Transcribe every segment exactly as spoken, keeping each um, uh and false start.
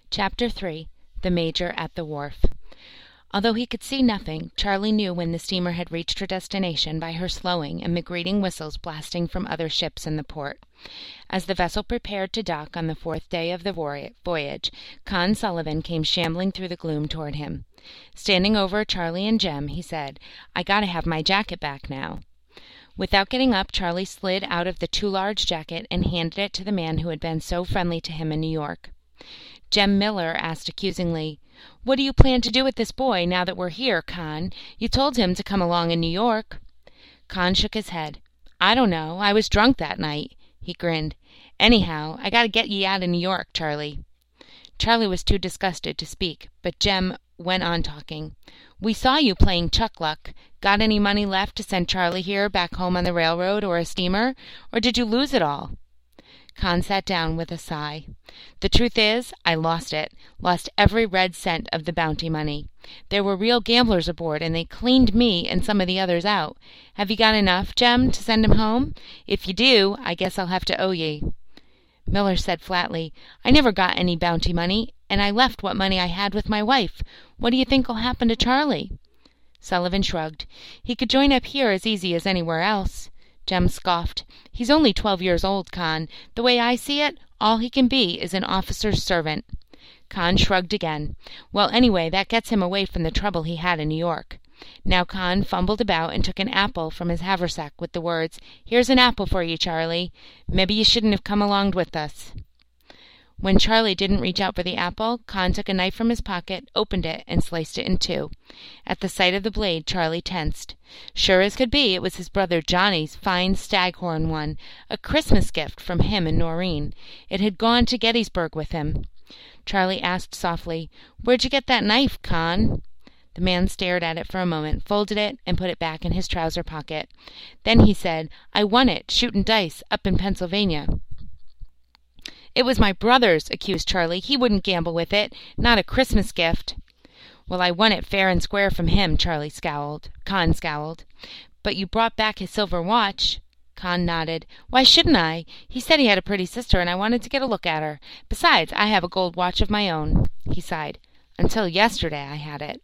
Chapter three. The Major at the Wharf. Although he could see nothing, Charlie knew when the steamer had reached her destination by her slowing and the greeting whistles blasting from other ships in the port. As the vessel prepared to dock on the fourth day of the voyage, Con Sullivan came shambling through the gloom toward him. Standing over Charlie and Jem, he said, "I gotta have my jacket back now." Without getting up, Charlie slid out of the too large jacket and handed it to the man who had been so friendly to him in New York. Jem Miller asked accusingly, "What do you plan to do with this boy now that we're here, Con? You told him to come along in New York." Con shook his head. "I don't know. I was drunk that night." He grinned. "Anyhow, I gotta get ye out of New York, Charlie." Charlie was too disgusted to speak, but Jem went on talking. "We saw you playing chuck luck. Got any money left to send Charlie here back home on the railroad or a steamer, or did you lose it all?" Con sat down with a sigh. "The truth is, I lost it. Lost every red cent of the bounty money. There were real gamblers aboard, and they cleaned me and some of the others out. Have you got enough, Jem, to send 'em home? If you do, I guess I'll have to owe ye." Miller said flatly, "I never got any bounty money, and I left what money I had with my wife. What do you think'll happen to Charlie?" Sullivan shrugged. "He could join up here as easy as anywhere else." Jem scoffed. "He's only twelve years old, Con. The way I see it, all he can be is an officer's servant." Con shrugged again. "Well, anyway, that gets him away from the trouble he had in New York." Now Con fumbled about and took an apple from his haversack with the words, "Here's an apple for you, Charlie. Maybe you shouldn't have come along with us." When Charlie didn't reach out for the apple, Con took a knife from his pocket, opened it, and sliced it in two. At the sight of the blade, Charlie tensed. Sure as could be, it was his brother Johnny's fine staghorn one, a Christmas gift from him and Noreen. It had gone to Gettysburg with him. Charlie asked softly, "Where'd you get that knife, Con?" The man stared at it for a moment, folded it, and put it back in his trouser pocket. Then he said, "I won it, shootin' dice, up in Pennsylvania." "It was my brother's," accused Charlie. "He wouldn't gamble with it. Not a Christmas gift." "Well, I won it fair and square from him," Charlie scowled. Con scowled. "But you brought back his silver watch." Con nodded. "Why shouldn't I? He said he had a pretty sister, and I wanted to get a look at her. Besides, I have a gold watch of my own." He sighed. "Until yesterday I had it."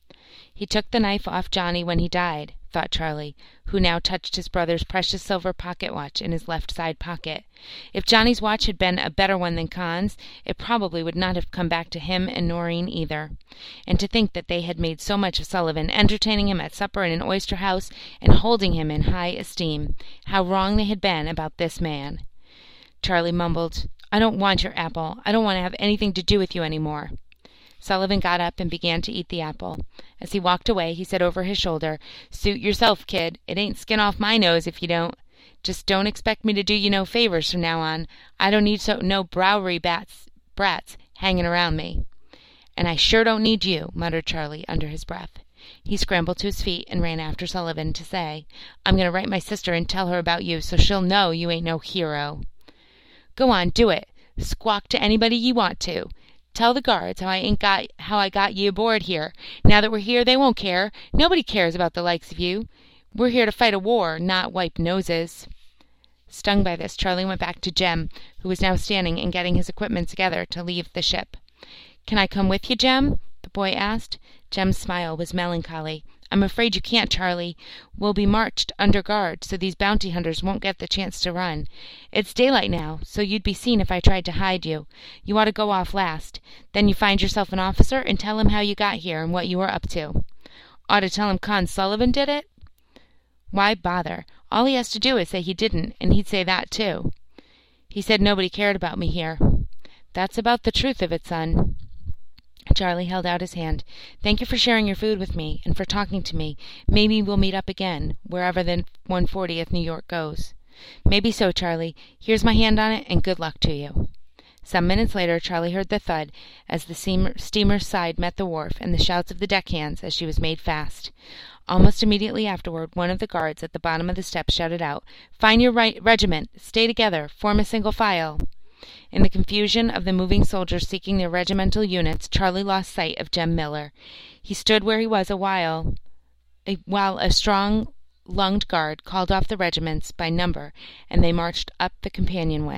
"He took the knife off Johnny when he died," thought Charlie, who now touched his brother's precious silver pocket watch in his left side pocket. If Johnny's watch had been a better one than Con's, it probably would not have come back to him and Noreen either. And to think that they had made so much of Sullivan, entertaining him at supper in an oyster house and holding him in high esteem. How wrong they had been about this man. Charlie mumbled, "I don't want your apple. I don't want to have anything to do with you any more." Sullivan got up and began to eat the apple. As he walked away, he said over his shoulder, "Suit yourself, kid. It ain't skin off my nose if you don't. Just don't expect me to do you no favors from now on. I don't need so no Bowery bats, brats hanging around me." "And I sure don't need you," muttered Charlie under his breath. He scrambled to his feet and ran after Sullivan to say, "I'm going to write my sister and tell her about you so she'll know you ain't no hero." "Go on, do it. Squawk to anybody ye want to. Tell the guards how I ain't got how I got ye aboard here. Now that we're here, they won't care. Nobody cares about the likes of you. We're here to fight a war, not wipe noses." Stung by this, Charlie went back to Jem, who was now standing and getting his equipment together to leave the ship. "Can I come with you, Jem?" the boy asked. Jem's smile was melancholy. "I'm afraid you can't, Charlie. We'll be marched under guard, so these bounty hunters won't get the chance to run. It's daylight now, so you'd be seen if I tried to hide you. You ought to go off last. Then you find yourself an officer and tell him how you got here and what you were up to." "Ought to tell him Con Sullivan did it?" "Why bother? All he has to do is say he didn't, and he'd say that too." "He said nobody cared about me here." "That's about the truth of it, son." Charlie held out his hand. "Thank you for sharing your food with me, and for talking to me. Maybe we'll meet up again, wherever the one fortieth New York goes." "Maybe so, Charlie. Here's my hand on it, and good luck to you." Some minutes later, Charlie heard the thud as the steamer's side met the wharf, and the shouts of the deckhands as she was made fast. Almost immediately afterward, one of the guards at the bottom of the steps shouted out, "Find your right regiment! Stay together! Form a single file!" In the confusion of the moving soldiers seeking their regimental units, Charlie lost sight of Jem Miller. He stood where he was a while, a, while a strong-lunged guard called off the regiments by number, and they marched up the companionway.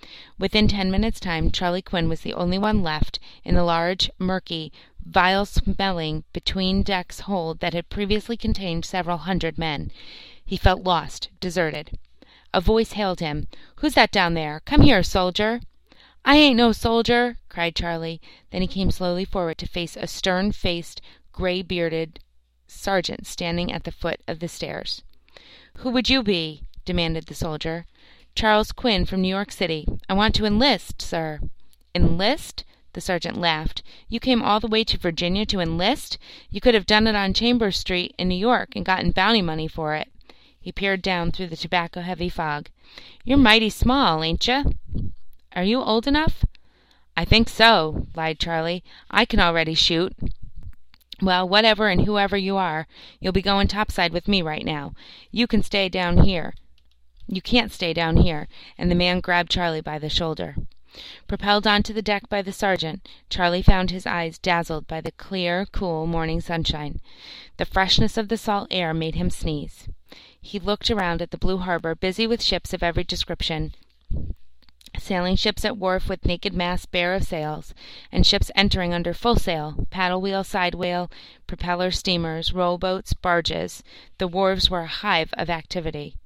Within ten minutes' time, Charlie Quinn was the only one left in the large, murky, vile-smelling between-decks hold that had previously contained several hundred men. He felt lost, deserted. A voice hailed him. "Who's that down there? Come here, soldier." "I ain't no soldier," cried Charlie. Then he came slowly forward to face a stern-faced, gray-bearded sergeant standing at the foot of the stairs. "Who would you be?" demanded the soldier. "Charles Quinn from New York City. I want to enlist, sir." "Enlist?" The sergeant laughed. "You came all the way to Virginia to enlist? You could have done it on Chambers Street in New York and gotten bounty money for it." He peered down through the tobacco-heavy fog. "You're mighty small, ain't you?" "Are you old enough?" "I think so," lied Charlie. "I can already shoot." "Well, whatever and whoever you are, you'll be going topside with me right now. You can stay down here. You can't stay down here," and the man grabbed Charlie by the shoulder. Propelled onto the deck by the sergeant, Charlie found his eyes dazzled by the clear, cool morning sunshine. The freshness of the salt air made him sneeze. He looked around at the blue harbor, busy with ships of every description, sailing ships at wharf with naked masts bare of sails, and ships entering under full sail, paddle-wheel, side-wheel, propeller steamers, rowboats, barges. The wharves were a hive of activity.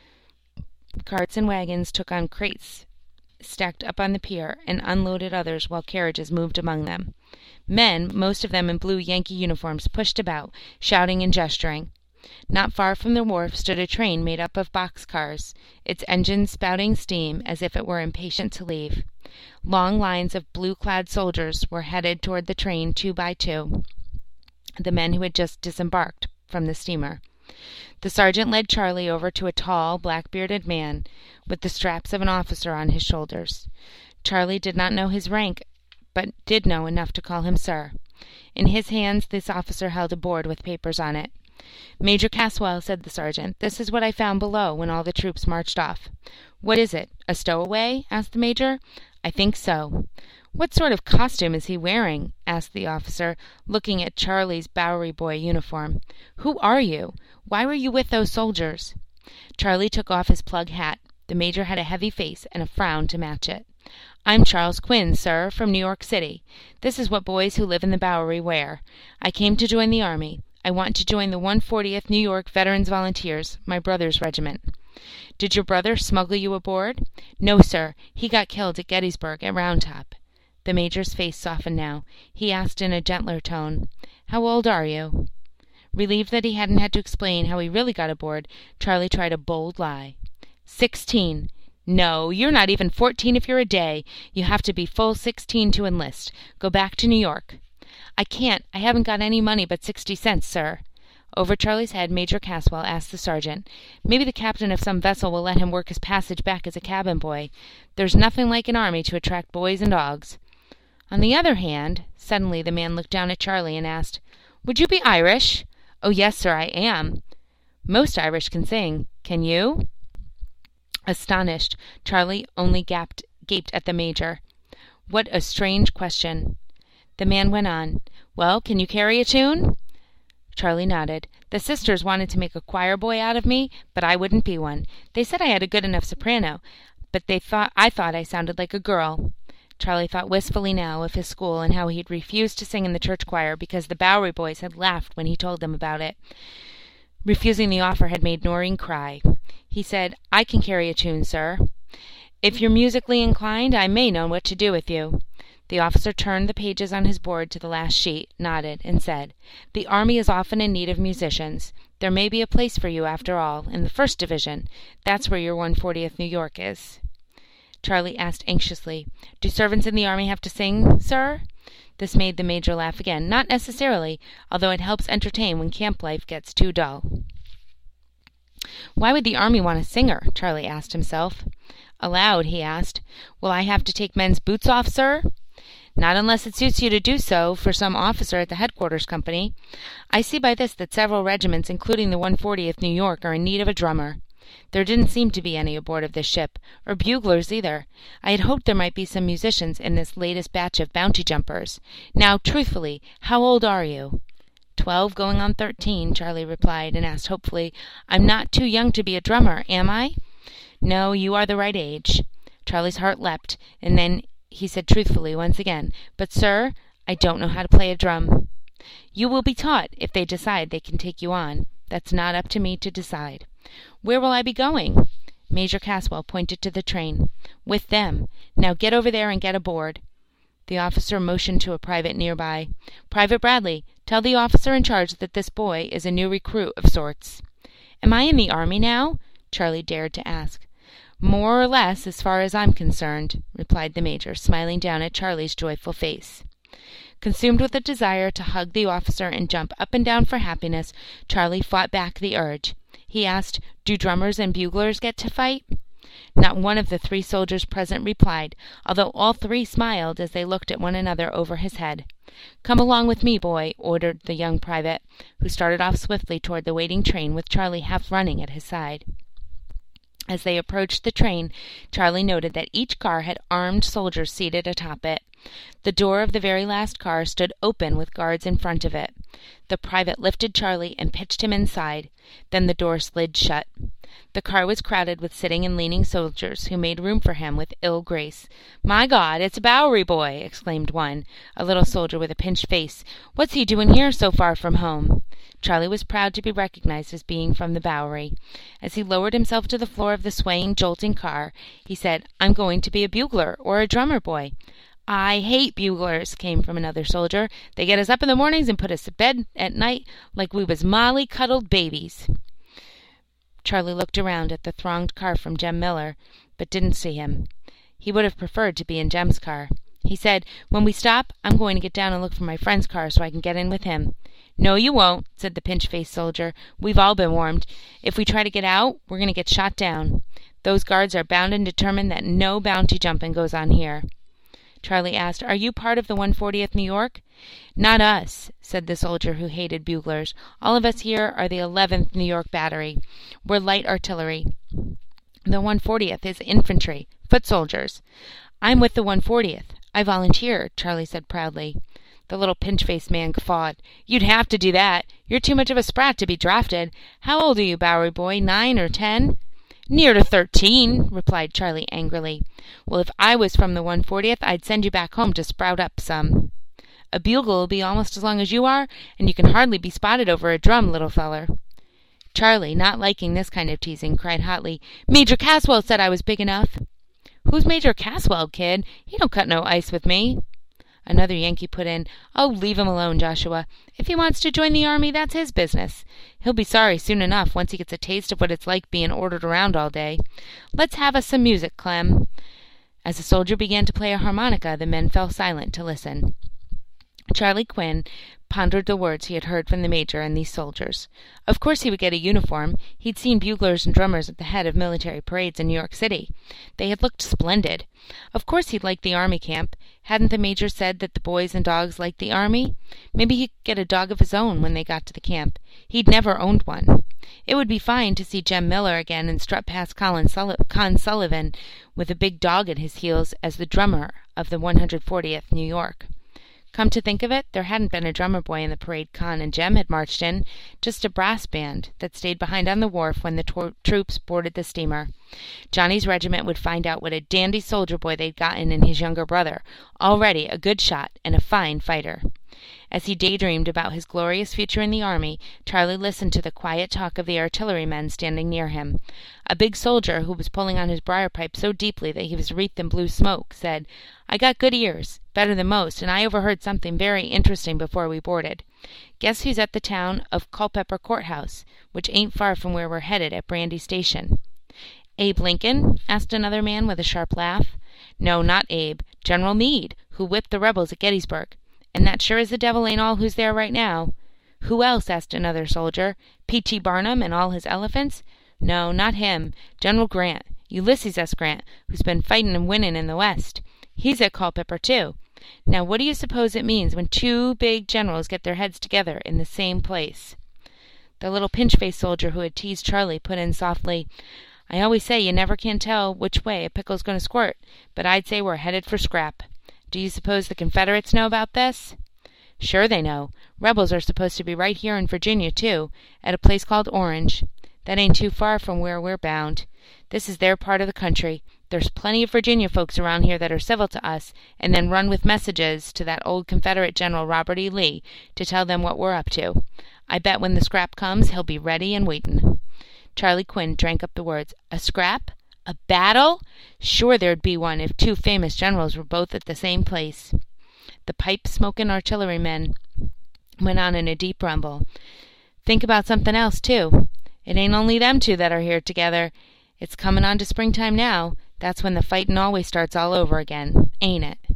Carts and wagons took on crates stacked up on the pier, and unloaded others while carriages moved among them. Men, most of them in blue Yankee uniforms, pushed about, shouting and gesturing. Not far from the wharf stood a train made up of box-cars, its engines spouting steam as if it were impatient to leave. Long lines of blue-clad soldiers were headed toward the train two by two, the men who had just disembarked from the steamer. The sergeant led Charlie over to a tall, black-bearded man with the straps of an officer on his shoulders. Charlie did not know his rank, but did know enough to call him sir. In his hands this officer held a board with papers on it. "Major Caswell," said the sergeant, "this is what I found below when all the troops marched off." "What is it? A stowaway?" asked the major. "I think so." "What sort of costume is he wearing?" asked the officer, looking at Charlie's Bowery boy uniform. "Who are you? Why were you with those soldiers?" Charlie took off his plug hat. The major had a heavy face and a frown to match it. "I'm Charles Quinn, sir, from New York City. This is what boys who live in the Bowery wear. I came to join the Army. I want to join the one hundred fortieth New York Veterans Volunteers, my brother's regiment." "Did your brother smuggle you aboard?" "No, sir. He got killed at Gettysburg, at Round Top." The major's face softened now. He asked in a gentler tone, "How old are you?" Relieved that he hadn't had to explain how he really got aboard, Charlie tried a bold lie. "Sixteen." "No, you're not even fourteen if you're a day. You have to be full sixteen to enlist. Go back to New York." "I can't. I haven't got any money but sixty cents, sir." Over Charlie's head, Major Caswell asked the sergeant, "Maybe the captain of some vessel will let him work his passage back as a cabin boy. There's nothing like an army to attract boys and dogs." "On the other hand," suddenly the man looked down at Charlie and asked, "Would you be Irish?" "Oh, yes, sir, I am." "Most Irish can sing. Can you?" Astonished, Charlie only gaped, gaped at the major. What a strange question. The man went on, "Well, can you carry a tune?" Charlie nodded. "The sisters wanted to make a choir boy out of me, but I wouldn't be one. They said I had a good enough soprano, but they thought I thought I sounded like a girl." Charlie thought wistfully now of his school and how he had refused to sing in the church choir because the Bowery boys had laughed when he told them about it. Refusing the offer had made Noreen cry. He said, "I can carry a tune, sir." "If you're musically inclined, I may know what to do with you." The officer turned the pages on his board to the last sheet, nodded, and said, "The Army is often in need of musicians. There may be a place for you, after all, in the first Division. That's where your one hundred fortieth New York is." Charlie asked anxiously, "Do servants in the Army have to sing, sir?" This made the major laugh again. "Not necessarily, although it helps entertain when camp life gets too dull." "Why would the Army want a singer?" Charlie asked himself. Aloud, he asked, "Will I have to take men's boots off, sir?" "Not unless it suits you to do so for some officer at the headquarters company. I see by this that several regiments, including the one hundred fortieth New York, are in need of a drummer. There didn't seem to be any aboard of this ship, or buglers either. I had hoped there might be some musicians in this latest batch of bounty jumpers. Now, truthfully, how old are you?" "Twelve, going on thirteen," Charlie replied, and asked hopefully, "I'm not too young to be a drummer, am I?" "No, you are the right age." Charlie's heart leapt, and then he said truthfully once again, "But, sir, I don't know how to play a drum." "You will be taught, if they decide they can take you on. That's not up to me to decide." "Where will I be going?" Major Caswell pointed to the train. "With them. Now get over there and get aboard." The officer motioned to a private nearby. "Private Bradley, tell the officer in charge that this boy is a new recruit of sorts." "Am I in the army now?" Charlie dared to ask. "More or less, as far as I'm concerned," replied the major, smiling down at Charlie's joyful face. Consumed with a desire to hug the officer and jump up and down for happiness, Charlie fought back the urge. He asked, "Do drummers and buglers get to fight?" Not one of the three soldiers present replied, although all three smiled as they looked at one another over his head. "Come along with me, boy," ordered the young private, who started off swiftly toward the waiting train with Charlie half running at his side. As they approached the train, Charlie noted that each car had armed soldiers seated atop it. The door of the very last car stood open with guards in front of it. The private lifted Charlie and pitched him inside. Then the door slid shut. The car was crowded with sitting and leaning soldiers, who made room for him with ill grace. "My God, it's a Bowery boy!" exclaimed one, a little soldier with a pinched face. "What's he doing here so far from home?" Charlie was proud to be recognized as being from the Bowery. As he lowered himself to the floor of the swaying, jolting car, he said, "I'm going to be a bugler or a drummer boy." "I hate buglers," came from another soldier. "They get us up in the mornings and put us to bed at night like we was molly-cuddled babies." Charlie looked around at the thronged car from Jem Miller, but didn't see him. He would have preferred to be in Jem's car. He said, "When we stop, I'm going to get down and look for my friend's car so I can get in with him." "No, you won't," said the pinch-faced soldier. "We've all been warned. If we try to get out, we're going to get shot down. Those guards are bound and determined that no bounty jumping goes on here." Charlie asked, "Are you part of the one fortieth New York?" "Not us," said the soldier who hated buglers. "All of us here are the eleventh New York Battery. We're light artillery. The one fortieth is infantry, foot soldiers." "I'm with the one fortieth. I volunteered," Charlie said proudly. The little pinch-faced man guffawed. "You'd have to do that. You're too much of a sprat to be drafted. How old are you, Bowery boy, nine or ten?" "Near to thirteen," replied Charlie angrily. "Well, if I was from the one fortieth, I'd send you back home to sprout up some." "A bugle will be almost as long as you are, and you can hardly be spotted over a drum, little feller." Charlie, not liking this kind of teasing, cried hotly, "Major Caswell said I was big enough." "Who's Major Caswell, kid? He don't cut no ice with me." Another Yankee put in, "Oh, leave him alone, Joshua. If he wants to join the army, that's his business. He'll be sorry soon enough once he gets a taste of what it's like being ordered around all day. Let's have us some music, Clem." As the soldier began to play a harmonica, the men fell silent to listen. Charlie Quinn pondered the words he had heard from the major and these soldiers. Of course he would get a uniform. He'd seen buglers and drummers at the head of military parades in New York City. They had looked splendid. Of course he'd like the army camp. Hadn't the major said that the boys and dogs liked the army? Maybe he could get a dog of his own when they got to the camp. He'd never owned one. It would be fine to see Jem Miller again and strut past Colin Sulli- Con Sullivan with a big dog at his heels as the drummer of the one hundred fortieth New York. Come to think of it, there hadn't been a drummer boy in the parade Con and Jem had marched in, just a brass band that stayed behind on the wharf when the tor- troops boarded the steamer. Johnny's regiment would find out what a dandy soldier boy they'd gotten in his younger brother, already a good shot and a fine fighter. As he daydreamed about his glorious future in the army, Charlie listened to the quiet talk of the artillerymen standing near him. A big soldier, who was pulling on his briar pipe so deeply that he was wreathed in blue smoke, said, "I got good ears, better than most, and I overheard something very interesting before we boarded. Guess who's at the town of Culpeper Courthouse, which ain't far from where we're headed at Brandy Station." "Abe Lincoln?" asked another man with a sharp laugh. "No, not Abe. General Meade, who whipped the rebels at Gettysburg. And that sure as the devil ain't all who's there right now." "Who else?" asked another soldier. P T Barnum and all his elephants?" "No, not him. General Grant, Ulysses S. Grant, who's been fightin' and winnin' in the West. He's at Culpeper, too. Now what do you suppose it means when two big generals get their heads together in the same place?" The little pinch-faced soldier who had teased Charlie put in softly, "I always say you never can tell which way a pickle's going to squirt, but I'd say we're headed for scrap. Do you suppose the Confederates know about this?" "Sure they know. Rebels are supposed to be right here in Virginia, too, at a place called Orange. That ain't too far from where we're bound. This is their part of the country. There's plenty of Virginia folks around here that are civil to us, and then run with messages to that old Confederate General Robert E. Lee to tell them what we're up to. I bet when the scrap comes, he'll be ready and waitin'." Charlie Quinn drank up the words. "A scrap? A battle? Sure there'd be one if two famous generals were both at the same place." The pipe-smoking artillerymen went on in a deep rumble. "Think about something else, too. It ain't only them two that are here together. It's comin' on to springtime now. That's when the fightin' always starts all over again, ain't it?"